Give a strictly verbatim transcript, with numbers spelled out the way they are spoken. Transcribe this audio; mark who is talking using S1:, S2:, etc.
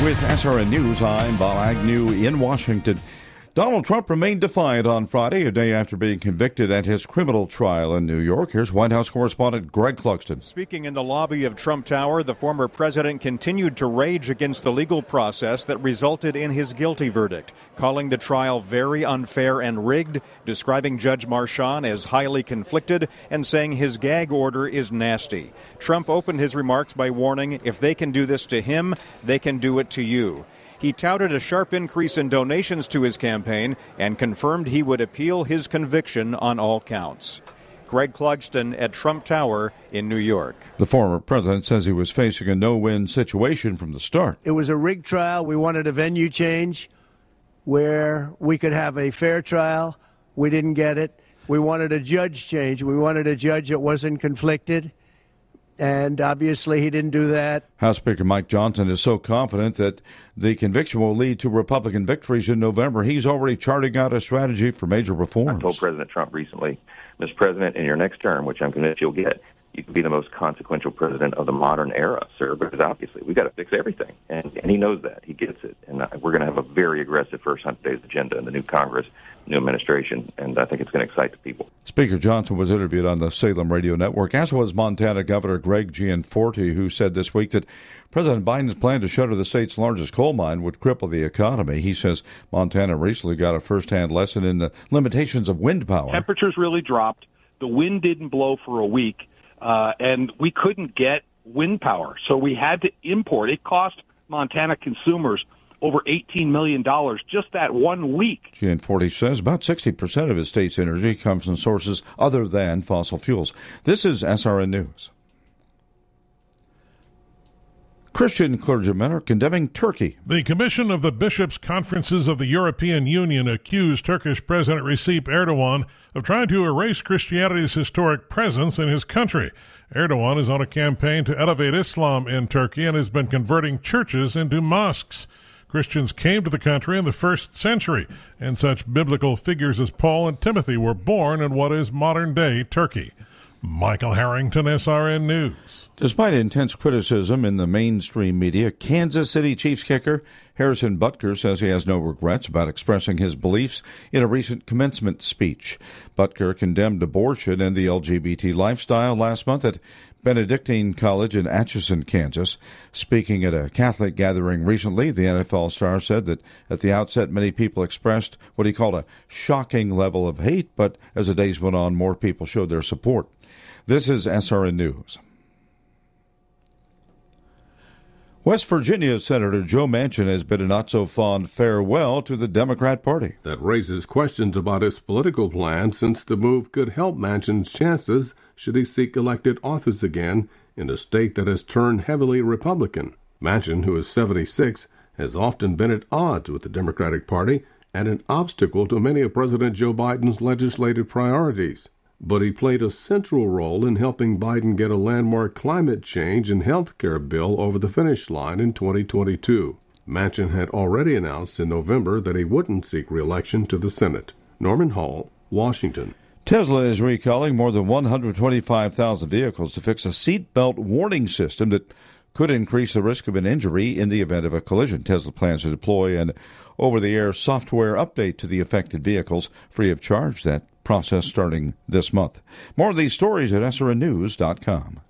S1: With S R N News, I'm Bob Agnew in Washington. Donald Trump remained defiant on Friday, a day after being convicted at his criminal trial in New York. Here's White House correspondent Greg Clugston.
S2: Speaking in the lobby of Trump Tower, the former president continued to rage against the legal process that resulted in his guilty verdict, calling the trial very unfair and rigged, describing Judge Marchand as highly conflicted, and saying his gag order is nasty. Trump opened his remarks by warning, if they can do this to him, they can do it to you. He touted a sharp increase in donations to his campaign and confirmed he would appeal his conviction on all counts. Greg Clugston at Trump Tower in New York.
S1: The former president says he was facing a no-win situation from the start.
S3: It was a rigged trial. We wanted a venue change where we could have a fair trial. We didn't get it. We wanted a judge change. We wanted a judge that wasn't conflicted. And obviously he didn't do that.
S1: House Speaker Mike Johnson is so confident that the conviction will lead to Republican victories in November. He's already charting out a strategy for major reforms.
S4: I told President Trump recently, Mister President, in your next term, which I'm convinced you'll get, you can be the most consequential president of the modern era, sir, because obviously we've got to fix everything. And, and he knows that. He gets it. And we're going to have a very aggressive first one hundred days agenda in the new Congress, new administration, and I think it's going to excite the people.
S1: Speaker Johnson was interviewed on the Salem Radio Network, as was Montana Governor Greg Gianforte, who said this week that President Biden's plan to shutter the state's largest coal mine would cripple the economy. He says Montana recently got a first-hand lesson in the limitations of wind power.
S5: Temperatures really dropped. The wind didn't blow for a week, uh, and we couldn't get wind power. So we had to import. It cost Montana consumers over eighteen million dollars just that one week.
S1: Gianforte says about sixty percent of his state's energy comes from sources other than fossil fuels. This is S R N News. Christian clergymen are condemning Turkey.
S6: The Commission of the Bishops' Conferences of the European Union accused Turkish President Recep Erdogan of trying to erase Christianity's historic presence in his country. Erdogan is on a campaign to elevate Islam in Turkey and has been converting churches into mosques. Christians came to the country in the first century, and such biblical figures as Paul and Timothy were born in what is modern-day Turkey. Michael Harrington, S R N News.
S1: Despite intense criticism in the mainstream media, Kansas City Chiefs kicker Harrison Butker says he has no regrets about expressing his beliefs in a recent commencement speech. Butker condemned abortion and the L G B T lifestyle last month at Benedictine College in Atchison, Kansas. Speaking at a Catholic gathering recently, the N F L star said that at the outset many people expressed what he called a shocking level of hate, but as the days went on, more people showed their support. This is S R N News. West Virginia Senator Joe Manchin has bid a not-so-fond farewell to the Democrat Party.
S7: That raises questions about his political plan, since the move could help Manchin's chances should he seek elected office again in a state that has turned heavily Republican. Manchin, who is seventy-six, has often been at odds with the Democratic Party and an obstacle to many of President Joe Biden's legislative priorities. But he played a central role in helping Biden get a landmark climate change and health care bill over the finish line in twenty twenty-two. Manchin had already announced in November that he wouldn't seek re-election to the Senate. Norman Hall, Washington.
S1: Tesla is recalling more than one hundred twenty-five thousand vehicles to fix a seatbelt warning system that could increase the risk of an injury in the event of a collision. Tesla plans to deploy an over-the-air software update to the affected vehicles free of charge. That process starting this month. More of these stories at S R N news dot com.